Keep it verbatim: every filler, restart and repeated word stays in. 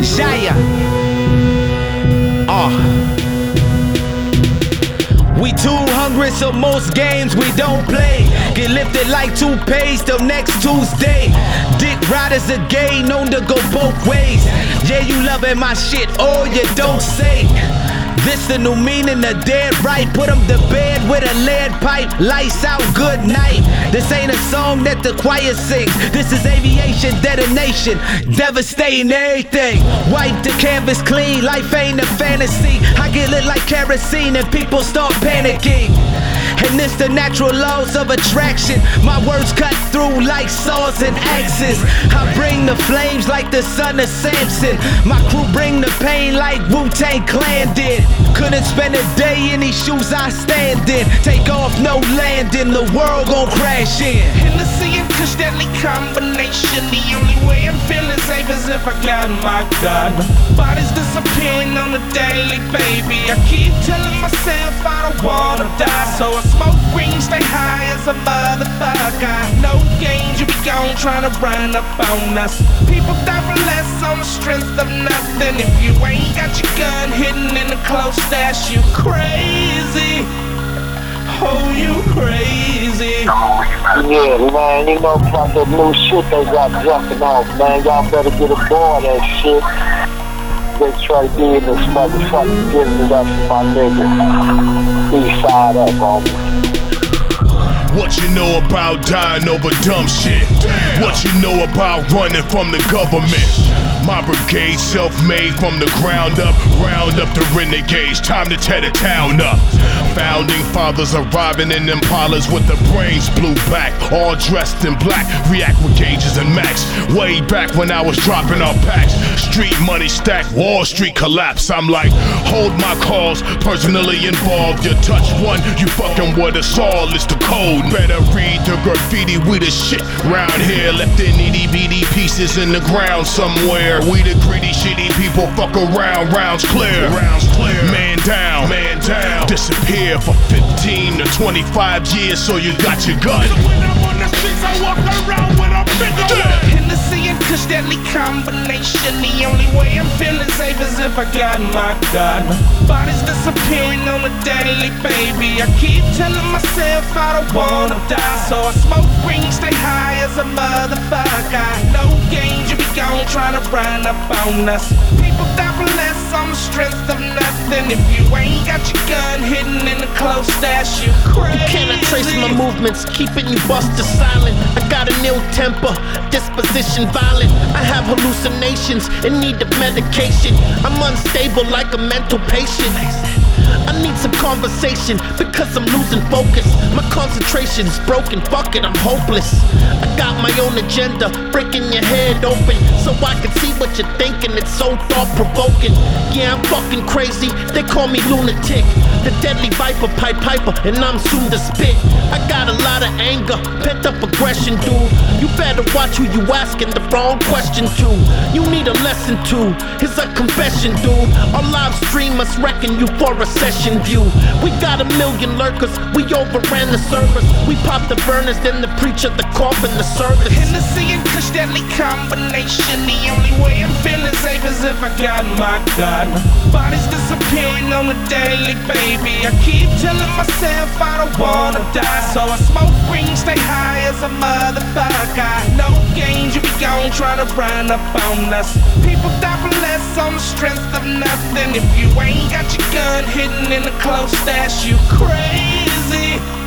Jaya. Uh. We too hungry, so most games we don't play. Get lifted like toothpaste till next Tuesday. Dick riders are gay, known to go both ways. Yeah, you loving my shit, or you don't say. This the new meaning of dead right. Put them to bed with a lead pipe. Lights out, good night. This ain't a song that the choir sings. This is aviation detonation, devastating everything. Wipe the canvas clean, life ain't a fantasy. I get lit like kerosene and people start panicking. And it's the natural laws of attraction. My words cut through like saws and axes. I bring the flames like the son of Samson. My crew bring the pain like Wu-Tang Clan did. Couldn't spend a day in these shoes I stand in. Take off, no landing, the world gon' crash in. Hennessy and Kush, deadly combination. The only way I'm feeling safe is if I got my gun. Bodies disappearing on the daily, baby. I keep telling myself I don't wanna die, so I smoke green, stay high as a motherfucker. No games, you be gone trying to run up on us. People die for less on the strength of nothing. If you ain't got your gun hidden in a close stash, you crazy. Oh, you crazy. Yeah, man, you know about that new shit they got jumping off, man. Y'all better get aboard that shit. They try to in this motherfucking business up for my nigga. East side up, homie. What you know about dying over dumb shit? What you know about running from the government? My brigade self-made from the ground up. Round up the renegades, time to tear the town up. Founding fathers arriving in Impalas with the brains blue back, all dressed in black. React with gauges and max. Way back when I was dropping our packs. Street money stacked, Wall Street collapse. I'm like, hold my calls, personally involved. You touch one, you fucking with us all. It's the code. Better read the graffiti, we the shit. Round here, left in itty bitty pieces in the ground somewhere. We the greedy, shitty people, fuck around, rounds clear. Rounds clear. Man down, man down. Disappear for fifteen to twenty-five years, so you got your gun. When I'm on the streets, I walk around with a bigger gun. Hennessy and Kush, deadly combination. The only way I'm feeling safe is if I got my gun. Bodies disappearing on the daily, baby. I keep telling myself I don't wanna die, so I smoke green, stay high as a motherfucker. No games, you be gone trying to run up on us. People die for less on the strength of nothing. If you ain't got your gun hidden in a close stash, you crazy. You cannot trace my movements, keeping you busted silent. I got an ill temper, disposition violent. I have hallucinations in need of medication. I'm unstable like a mental patient. I need some conversation because I'm losing focus. My concentration's broken, fuck it, I'm hopeless. I got my own agenda, breaking your head open so I can see what you're thinking. It's so thought-provoking. Yeah, I'm fucking crazy, they call me lunatic. The deadly viper, pipe piper, and I'm soon to spit. I got a lot of anger, pent up aggression, dude. You better watch who you asking the wrong question to. You need a lesson too, it's a confession, dude. Our live stream us wrecking you for a session view. We got a million lurkers, we overran the servers. We pop the burners, then the preacher, the coffin, the service. Hennessy and Kush, deadly combination. The only way I'm feeling safe is if I got my gun. Bodies disappearing on the daily, baby. I keep telling myself I don't wanna die, so I smoke green, stay high as a motherfucker. No games, you be gone trying to run up on us. People die for less on the strength of nothing. If you ain't got your gun hidden in a close stash, you crazy.